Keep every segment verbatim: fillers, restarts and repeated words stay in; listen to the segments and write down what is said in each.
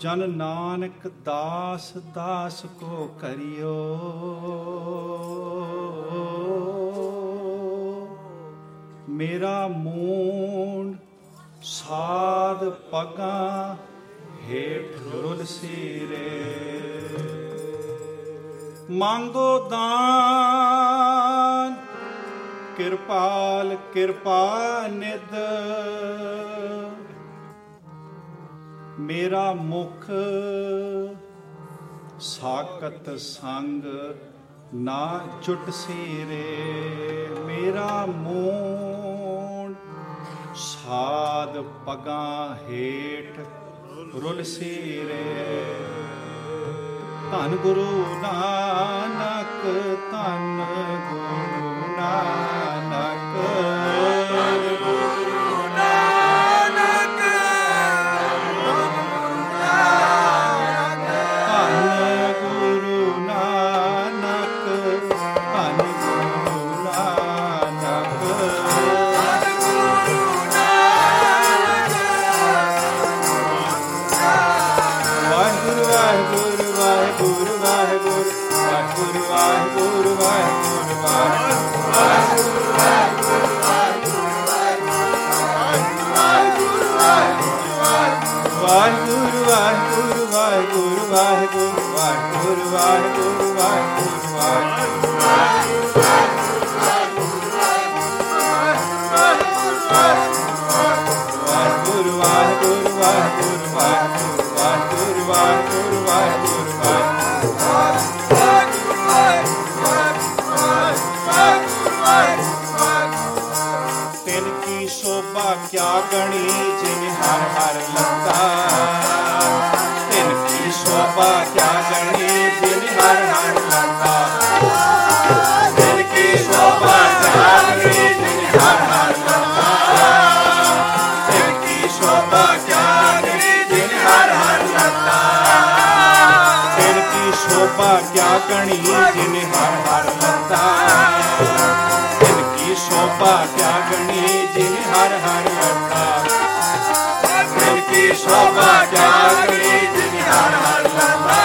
ਜਨ ਨਾਨਕ ਦਾਸ ਦਾਸ ਕੋ ਕਰਿਓ। ਮੇਰਾ ਮੂੰਡ ਸਾਧ ਪਗਾਂ ਹੇਠ ਰੁਲ ਸੀਰੇ। ਮੰਗੋ ਦਾਨ ਕਿਰਪਾਲ ਕਿਰਪਾ ਨਿਧ। ਮੇਰਾ ਮੁਖ ਸਾਕਤ ਸੰਗ ਨਾ ਜੁਟ ਸੀਰੇ। ਮੇਰਾ ਮੂੰਡ ਸਾਧ ਪਗਾਂ ਹੇਠ ਰੁਲ ਸੀਰੇ। ਧੰਨ ਗੁਰੂ ਨਾਨਕ ਧੰਨ ਗੁਰੂ ਨਾਨਕ। ਵਾਹਿਗੁਰੂ ਵਾਹਿਗੁਰੂ ਵਾਹਿਗੁਰੂ ਵਾਹਿਗੁਰੂ ਵਾਹਿਗੁਰੂ ਵਾਹਿਗੁਰੂ ਵਾਹਿਗੁਰੂ ਵਾਹਿਗੁਰੂ ਵਾਹਿਗੁਰੂ ਵਾਹਿਗੁਰੂ ਵਾਹਿਗੁਰੂ ਵਾਹਿਗੁਰੂ ਵਾਹਿਗੁਰੂ ਤਿਨ ਕੀ ਸ਼ੋਭਾ ਕਿਆ ਗਣੀ ਜਿਨ ਹਰ ਹਰ ਲੱਗਾ। ਤਿਨ ਕੀ ਸ਼ੋਭਾ ਕਿਆ ਗਣੀ ਜਿਨ ਹਰ ਹਰ ਲੱਗਾ। ਤਿਨ ਕੀ ਸ਼ੋਭਾ ਕਿਆ ਗਣੀ ਜਿਨ ਹਰ ਹਰ ਲੱਗਾ। ਤਿਨ ਕੀ ਸ਼ੋਭਾ ਕਿਆ ਗਣੀ ਜਿਨ ਹਰ ਹਰ ਲੱਗਾ। ਤਿਨ ਕੀ ਸ਼ੋਭਾ ਕਿਆ ਗਣੀ ਜਿਨ ਹਰ ਹਰ ਲੱਗਾ। ਤਿਨ ਕੀ ਸ਼ੋਭਾ ਕਿਆ ਗਣੀ ਜਿਨ ਹਰ ਹਰ ਲੱਗਾ। ਤਿਨ ਕੀ ਸ਼ੋਭਾ ਕਿਆ ਗਣੀ ਜਿਨ ਹਰ ਹਰ ਲੱਗਾ।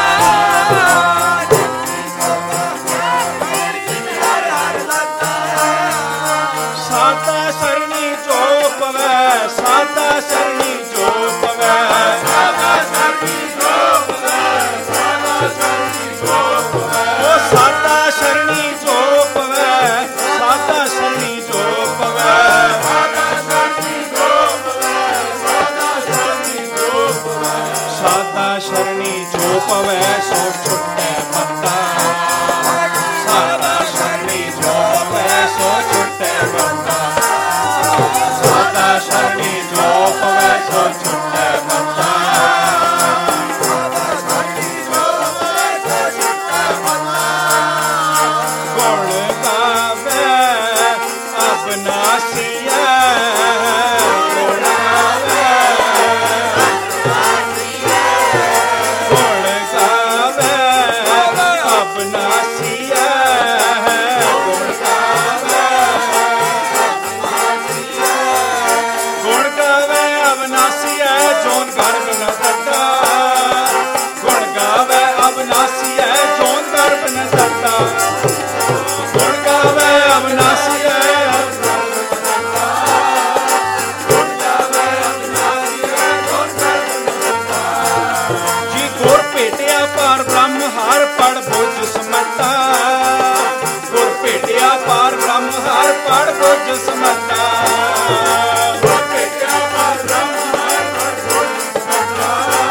ਸਾਦਾ ਸਰਣੀ ਜੋ ਪਵੈ ਸਾਦਾ ਸਰਣੀ ਜੋ ਪਵੈ। ਸਾਦਾ ਸਰਣੀ ਜੋ ਪਵੈ ਸਾਦਾ ਸਰਣੀ ਜੋ ਪਵੈ। ਉਹ ਸਾਦਾ ਸਰਣੀ ਜੋ ਪਵੈ ਸਾਦਾ ਸਰਣੀ ਜੋ ਪਵੈ। ਸਾਦਾ ਸਰਣੀ ਜੋ ਪਵੈ ਸਾਦਾ ਸਰਣੀ ਜੋ ਪਵੈ। ਸਾਦਾ ਸਰਣੀ ਜੋ ਪਵੈ ਸੋ ਛੁਟੈ ਮੱਤਾ। ਸਾਦਾ ਸਰਣੀ ਜੋ ਪਵੈ ਸੋ ਛੁਟੈ ਮੱਤਾ। ਸਾਦਾ ਸਰਣੀ ਜੋ ਪਵੈ ਸੋ ਛੁਟੈ ਮੱਤਾ। ਸਾਦਾ ਸਰਣੀ ਜੋ ਪਵੈ ਸੋ ਛੁਟੈ ਮੱਤਾ। ਗੁਣ ਗਾਵੇ ਅਬਨਾਸੀਐ। ਗੁਣ ਗਾਵੇ ਗੁਣ ਗਾਵੇ ਅਬਨਾਸੀਐ। ਗੁਣ ਗਾਵੇ ਗੁਣ ਗਾਵੇ ਅਬਨਾਸੀਐ ਜੋਨ ਗਰਭ ਨ ਧਰਤਾ। ਗੁਣ ਗਾਵੇ ਅਬਨਾਸੀਐ ਜੋਨ ਗਰਭ ਨ ਧਰਤਾ। ਗੁਣ ਗਾਵੇ ਅਬਨਾਸੀਐ ਜੀ ਗੁਰ ਭੇਟਿਆ ਪਾਰ ਬ੍ਰਹਮ ਹਰ ਪੜ ਬੁਝ ਸਮਰਤਾ। ਗੁਰ ਭੇਟਿਆ ਪਾਰ ਬ੍ਰਹਮ ਹਰ ਪੜ ਬੁਝ ਸਮਰਤਾ। ਗੁਰ ਭੇਟਿਆ ਪਾਰ ਬ੍ਰਹਮ ਹਰ ਪੜ ਬੁਝ ਸਮਰਤਾ।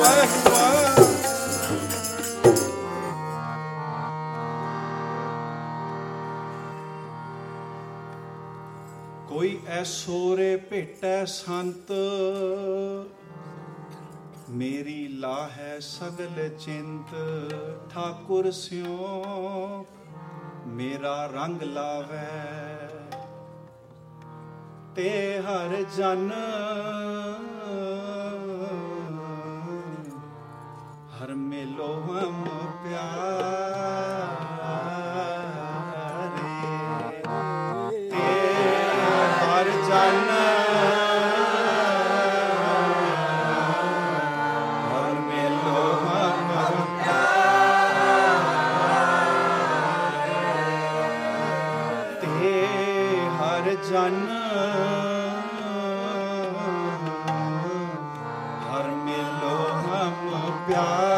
कोई ऐसोरे भेटै संत, मेरी लाहै सगल चिंत। ठाकुर स्यों मेरा रंग लावै, ते हर जन हर मिलो हम प्यारे। ते हर जन हर मिलो हम प्यारे। ते हर जन हर मिलो हम प्यारे।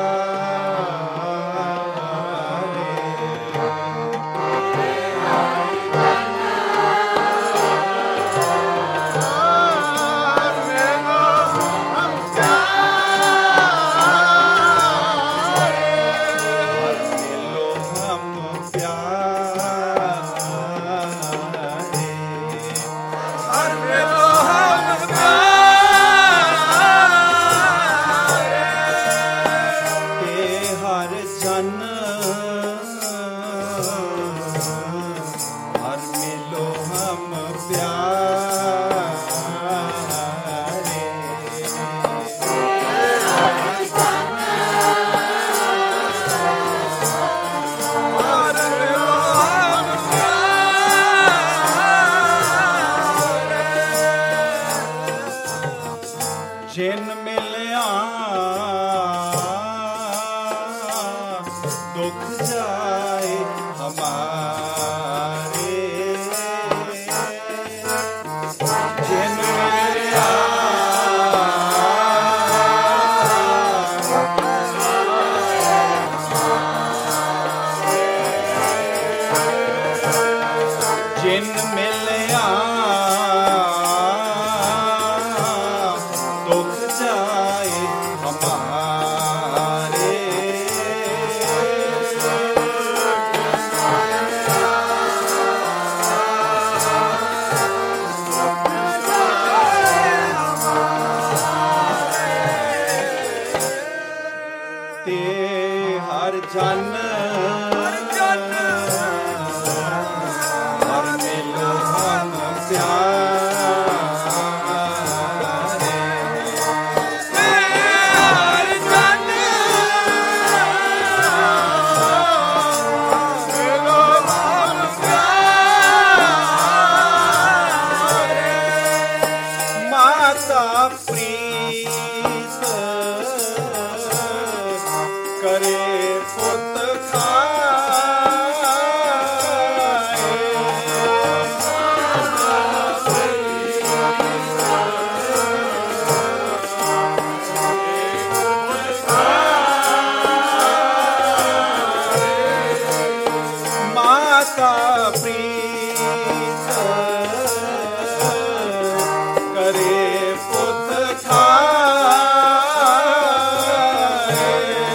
जिन मिलिया दुख जाए हमारे। जिन मिलिया जिन मिलिया ते हर जन हर मिलो हम प्यारे। ते हर जन मिलो हम प्यारे। माता प्रीत करे पुत खाए। माता प्रीत करे पुत खाए।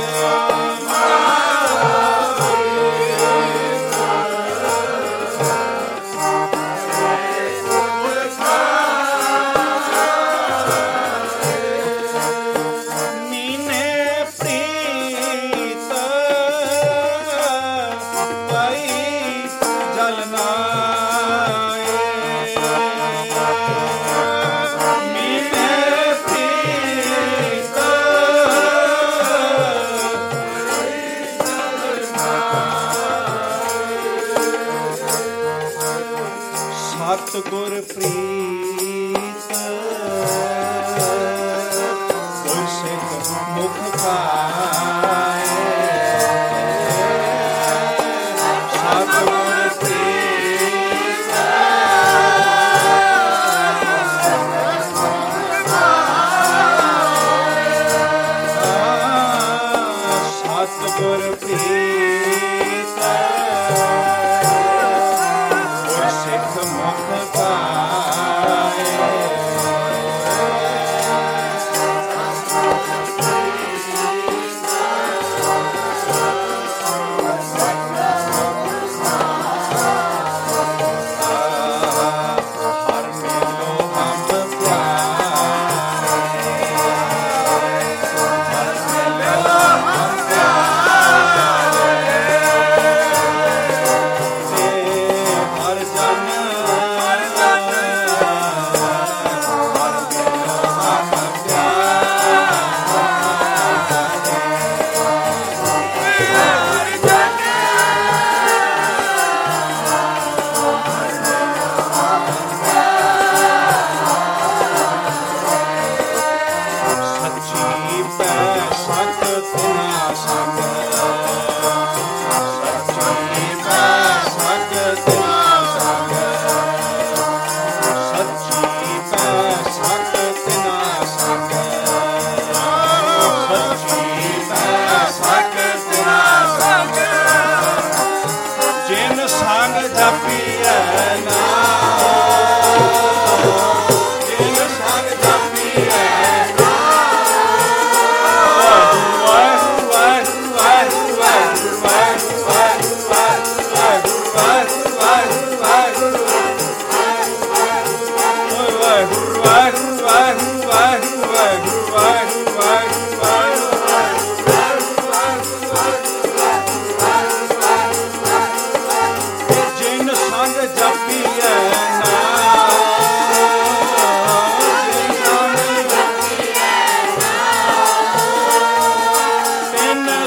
सतगुर प्रीत कोई सिख मुख पाए। सतगुर प्रीत सतगुर प्रीत कोई सिख मुख पाए।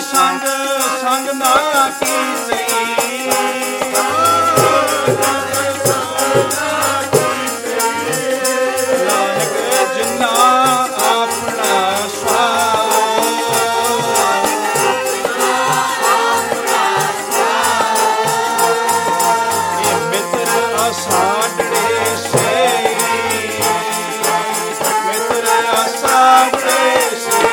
ਸੰਗ ਸੰਗ ਨਾ ਕੀਤੀ ਨਾਨਕ ਜਿਨਾ ਆਪਣਾ ਇਹ ਮਿੱਤਰ ਅਸਾਡੜੇ ਸੇ ਮਿੱਤਰ ਅਸਾਡੜੇ ਸੇ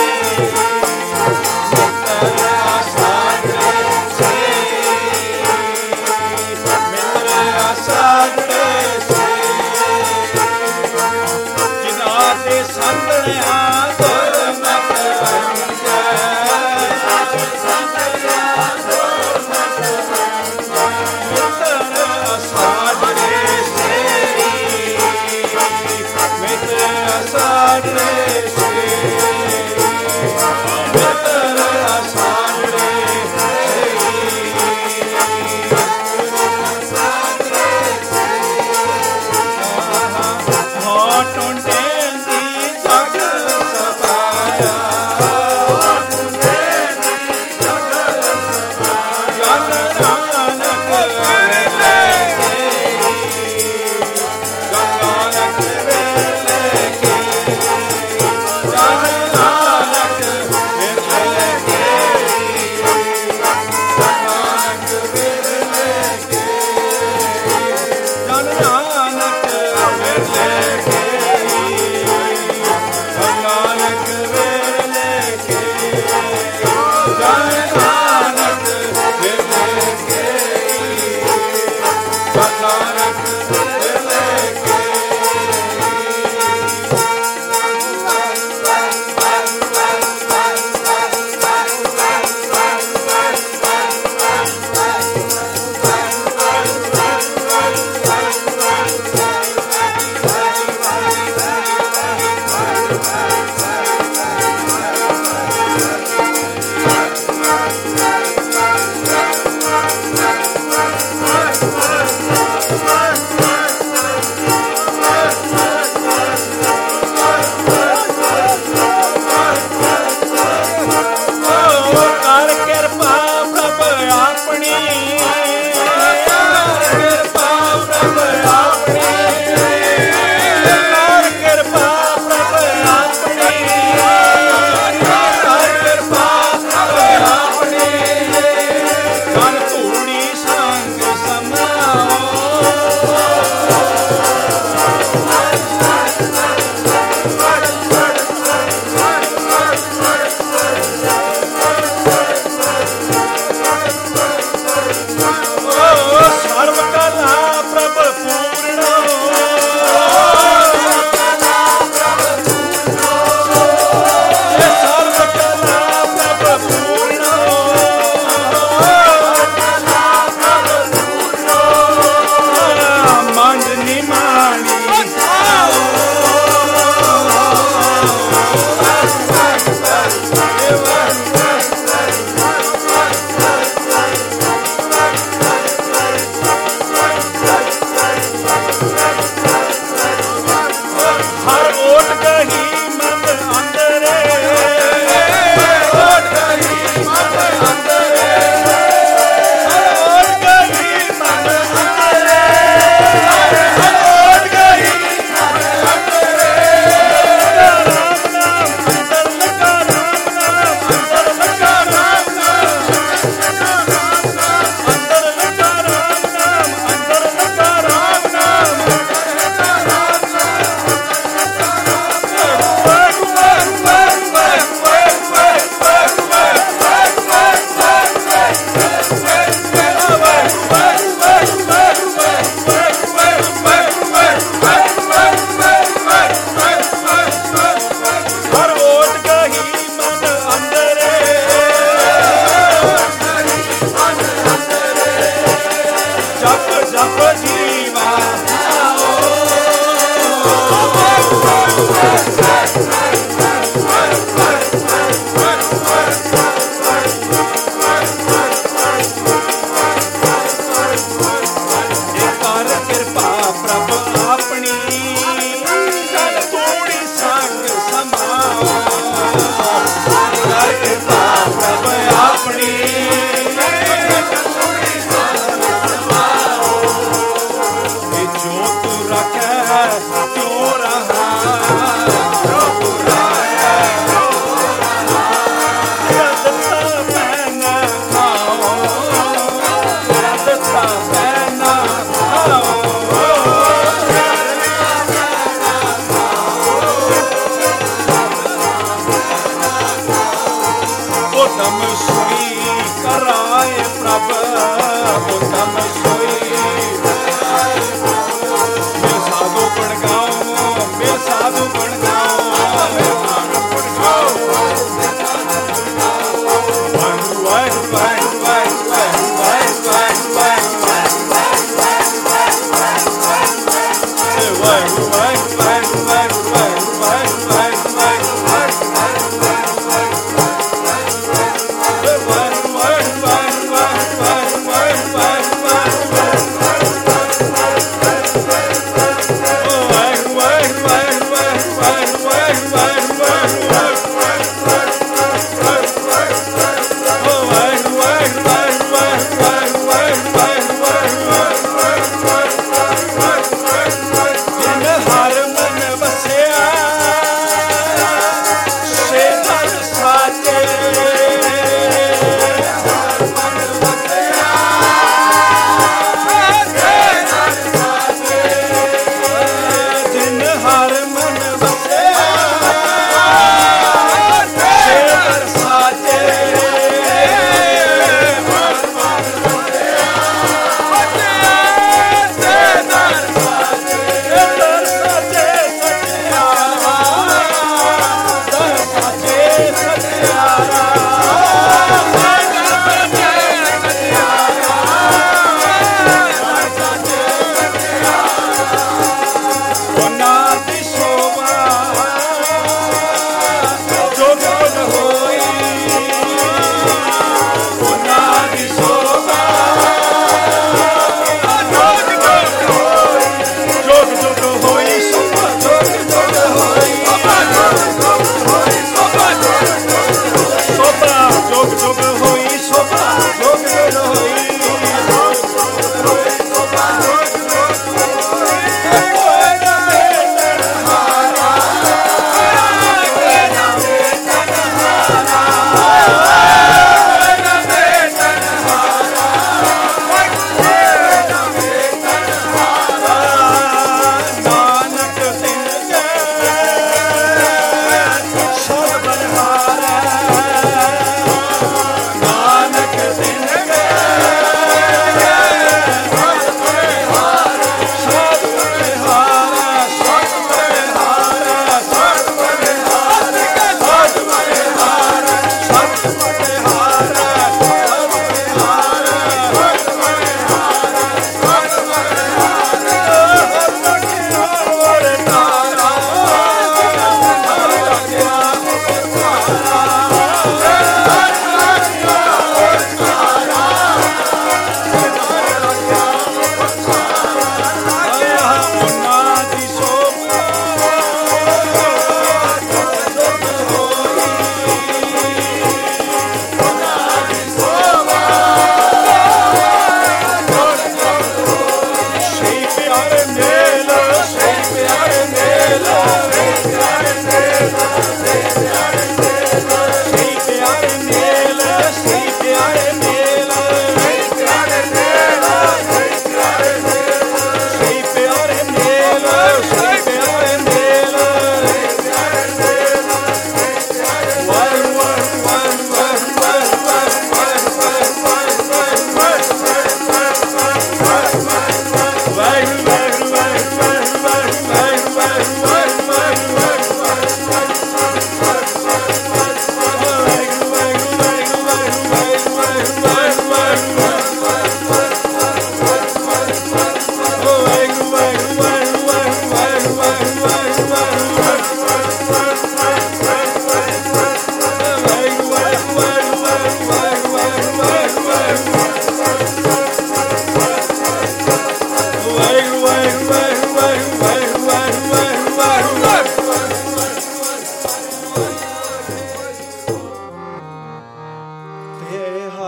ਮਿੱਤਰ ਅਸਾਡੜੇ ਸੇ ਮਿੱਤਰ ਅਸਾਡੜੇ ਸੇ ਜਿਨ੍ਹਾਂ ਦੇ ਸੰਤਣਿਆ ਦੁਰਮਤ ਵੰਜੈ ਪ੍ਰਭ ਆਪਣੀ ਇਹ ਜੋ ਤੂੰ ਰੱਖੈ ਤਿਉ ਰਹਾ ਜੋ ਤੂੰ ਰੱਖੈ ਰੱਦਤਾ ਪੈਨਾ ਖਾਓ ਰੱਦਤਾ ਪੈਨਾ ਖਾਓ ਉਤਮ ਸੋਈ ਕਰਾਏ ਪ੍ਰਭ ਉਤਮ ਸੋਈ ਮੈਂ ਸਾਧੂ ਬਣ ਗਾਉ ਮੈਂ ਸਾਧੂ ਬਣ ਗਾਉ ਮੈਂ ਸਾਧੂ ਬਣ ਗਾਉ ਵਾਹਿਗੁਰੂ ਵਾਹਿਗੁਰੂ ਵਾਹਿਗੁਰੂ ਵਾਹਿਗੁਰੂ ਵਾਹਿਗੁਰੂ ਵਾਹਿਗੁਰੂ ਵਾਹਿਗੁਰੂ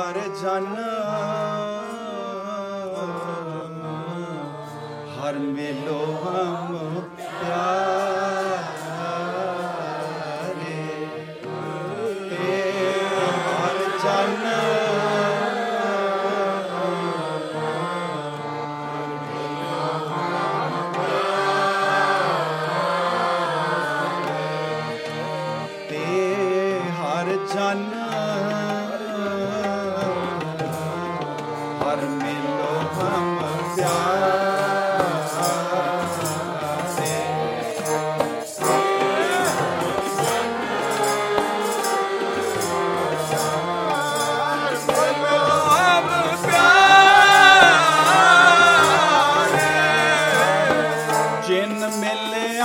ਹਰ ਜਨ ਹਰ ਮੇਲੋ ਹਮ ਪਿਆਰੇ ਹਰ ਜਨ ਜਨ ਹਰ ਮਿਲੋ ਹਮ ਪਿਆਰੇ ਜਿਨ ਮਿਲਿਆ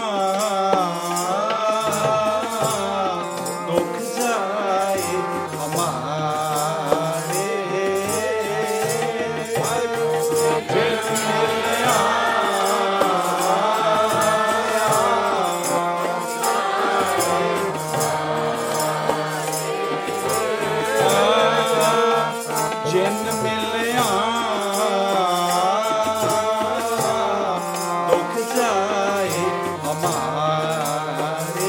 ਜਿਨ ਮਿਲਿਆ ਦੁਖ ਜਾਏ ਹਮਾਰੇ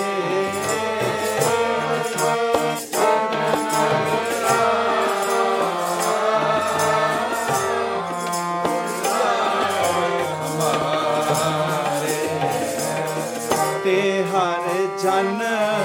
ਹਮਾਰੇ ਤੇ ਹਰ ਜਨ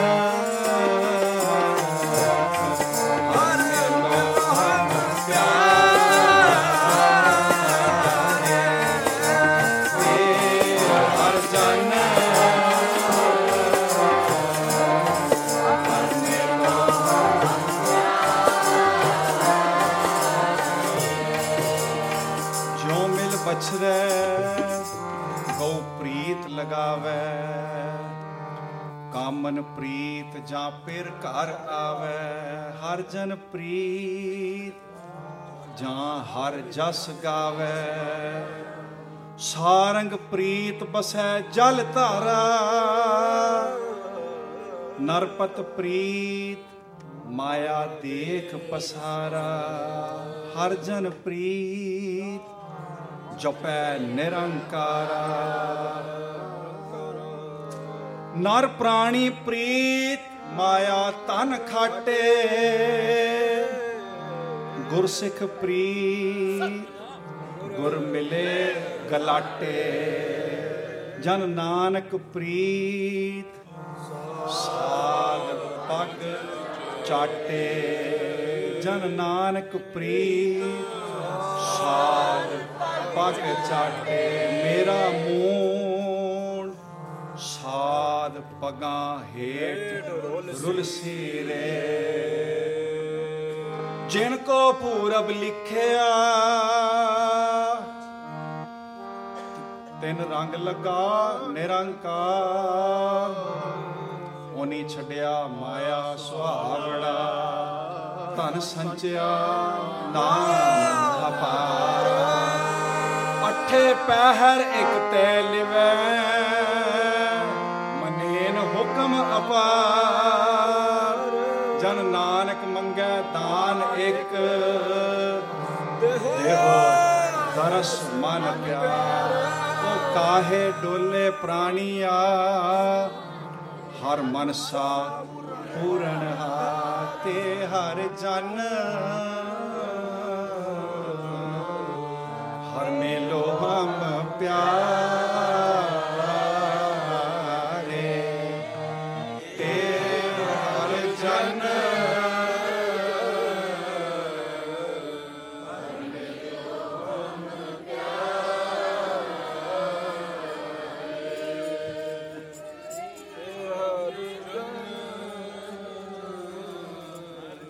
ਬਛਰੈ ਗਉ ਪ੍ਰੀਤ ਲਗਾਵੈ ਕਾਮਨ ਪ੍ਰੀਤ ਜਾਂ ਪਿਰ ਘਰ ਆਵੈ ਹਰ ਜਨ ਪ੍ਰੀਤ ਜਾਂ ਹਰ ਜਸ ਗਾਵੈ ਸਾਰੰਗ ਪ੍ਰੀਤ ਬਸੈ ਜਲ ਧਾਰਾ ਨਰਪਤ ਪ੍ਰੀਤ ਮਾਇਆ ਦੇਖ ਪਸਾਰਾ ਹਰ ਜਨ ਪ੍ਰੀਤ ਜਪੈ ਨਿਰੰਕਾਰਾ ਨਰ ਪ੍ਰਾਣੀ ਪ੍ਰੀਤ ਮਾਇਆ ਤਨ ਖਾਟੇ ਗੁਰਸਿੱਖ ਪ੍ਰੀਤ ਗੁਰ ਮਿਲੇ ਗਲਾਟੇ ਜਨ ਨਾਨਕ ਪ੍ਰੀਤ ਸਾਧ ਪਗ ਚਾਟੇ ਜਨ ਨਾਨਕ ਪ੍ਰੀਤ ਸਾਧ ਪਗ ਚਾਟੇ ਮੇਰਾ ਮੂਣ ਸਾਧ ਪਗਾਂ ਹੇਠ ਰੁਲਸੀ ਰੇ ਜਿਨ ਕੋ ਪੂਰਬ ਲਿਖਿਆ ਤਿੰਨ ਰੰਗ ਲੱਗਾ ਨਿਰੰਕਾਰ ਉਹਨੀ ਛੱਡਿਆ ਮਾਇਆ ਸੁਹਾਵੜਾ ਧਨ ਸੰਚਿਆ ਨਾਮ ਅਪਾਰ ਅਠੇ ਪਹਿਰ ਇੱਕ ਤੇ ਲਿਵੈ ਮਨੇਨ ਹੁਕਮ ਅਪਾਰ ਜਨ ਨਾਨਕ ਮੰਗੈ ਦਾਨ ਇੱਕ ਦੇਹੋ ਦਰਸ ਮਨ ਪਿਆਰ ਉਹ ਕਾਹੇ ਡੋਲੇ ਪ੍ਰਾਣੀਆ ਹਰ ਮਨਸਾ ਪੂਰਨ ਹਾਤੇ ਹਰ ਜਨ ਹਰ ਮੇਲੋ ਹਮ ਪਿਆਰ